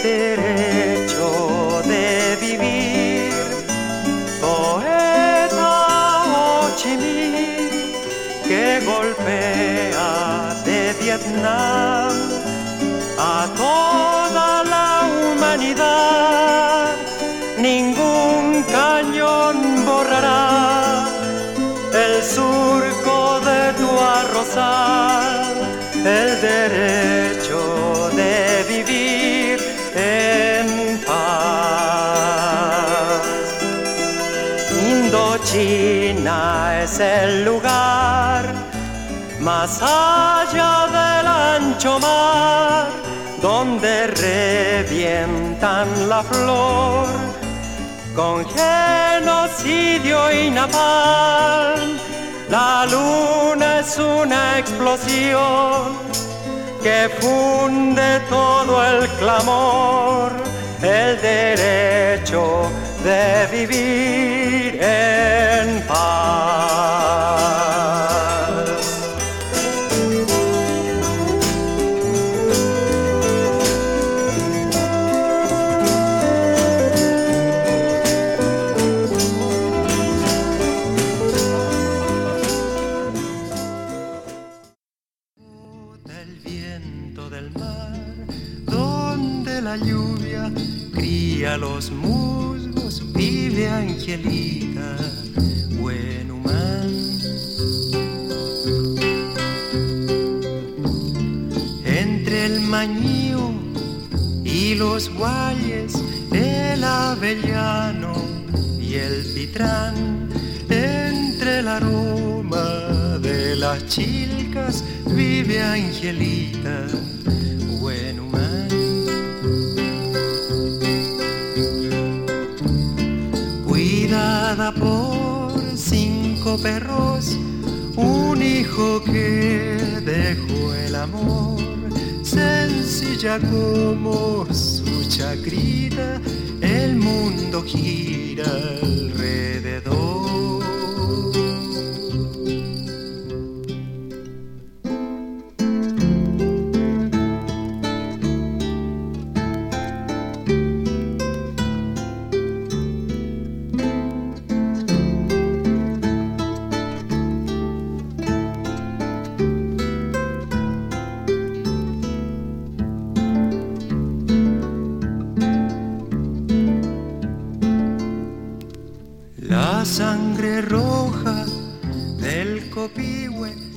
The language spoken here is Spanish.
derecho de vivir. Poeta Ho Chi Minh, que golpea de Vietnam a toda la humanidad. Ningún cañón borrará el surco de tu arrozal, el derecho de vivir en paz. Indochina es el lugar más allá del ancho mar, donde revientan la flor con genocidio y napalm. La luna es una explosión que funde todo el clamor, el derecho de vivir en paz. La lluvia cría los musgos, vive Angelita, buen humano. Entre el mañío y los guayes, el avellano y el pitrán, entre el aroma de las chilcas, vive Angelita, buen humano. Cuidada por 5 perros, un hijo que dejó el amor, sencilla como su chacrita, el mundo gira alrededor. La sangre roja del Copihue